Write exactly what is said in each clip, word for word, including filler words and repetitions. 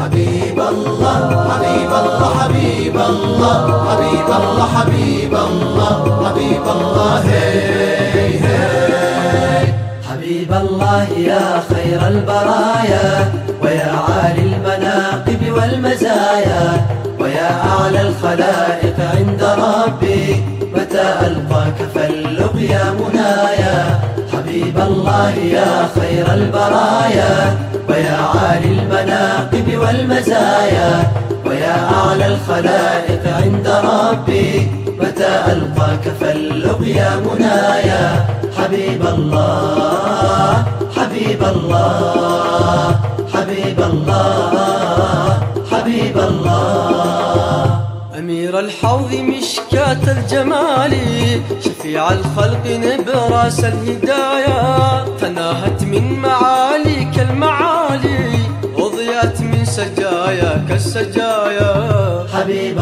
حبيب الله حبيب الله حبيب الله حبيب الله حبيب الله حبيب الله هي هي حبيب الله يا خير البرايا ويا عالي المناقب والمزايا ويا أعلى الخلائق عند ربي متى ألقاك فاللقيا منايا حبيب الله يا خير البرايا ويا عالي المناقب والمزايا ويا أعلى الخلائق عند ربي متى ألقاك فاللقيا منايا حبيب الله حبيب الله حبيب الله حبيب الله أمير الحوض مشكاة الجمال شفيع الخلق نبراس الهدايا تناهت من معاليك المعالي وضيأت من سجاياك السجايا حبيب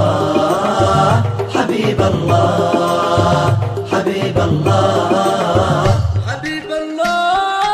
الله حبيب الله حبيب الله حبيب الله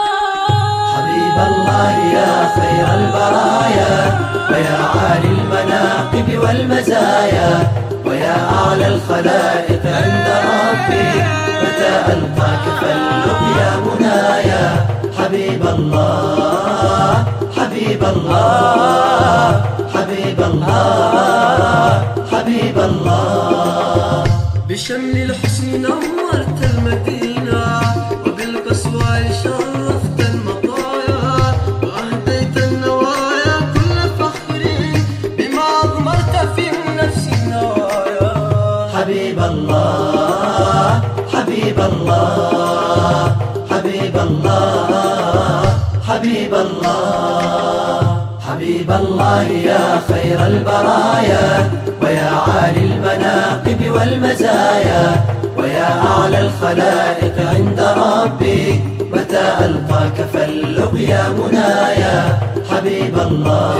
حبيب الله يا خير البرايا ويا عالي المناقب والمزايا ويا أعلى الخلائق عند ربي متى ألقاك فاللقيا منايا حبيب الله حبيب الله حبيب الله حبيب الله بشمل الحسن نورت المدينة وبالقسوة شرفت المطايا وأهديت النوايا كل فخر بما أضمرت في النفس النوايا حبيب الله حبيب الله حبيب الله حبيب الله حبيب الله يا خير البرايا ويا عالي المناقب والمزايا ويا أعلى الخلائق عند ربي متى ألقاك فاللقيا منايا حبيب الله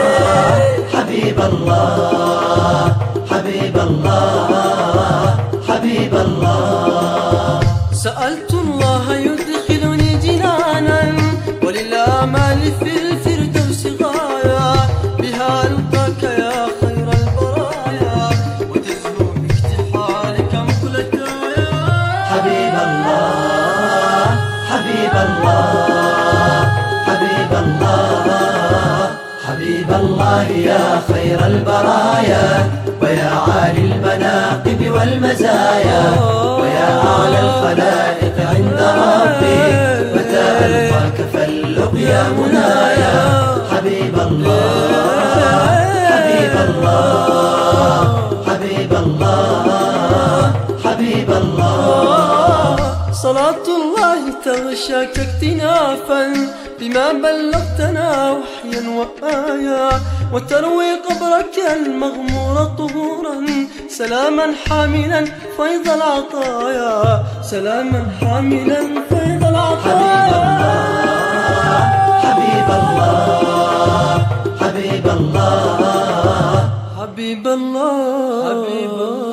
حبيب الله حبيب الله حبيب الله سألت الله يدخلني جنانا وللآمال في الفردوس غاية بها ألقاك يا خير البرايا وتزهو باكتحالك مقلتايا حبيب الله حبيب الله حبيب الله حبيب الله يا خير البرايا ويا عالي المناقب والمزايا ويا أعلى الخلائق عند ربي متى ألقاك فاللقيا منايا حبيب الله حبيب الله حبيب الله حبيب الله صلاة الله تغشاك اكتنافا بما بلغتنا وحيا وآيا وتروي قبرك المغمور طهورا سلاما حاملا فيض العطايا سلاما حاملا فيض العطايا حبيب الله حبيب الله حبيب الله حبيب الله حبيب الله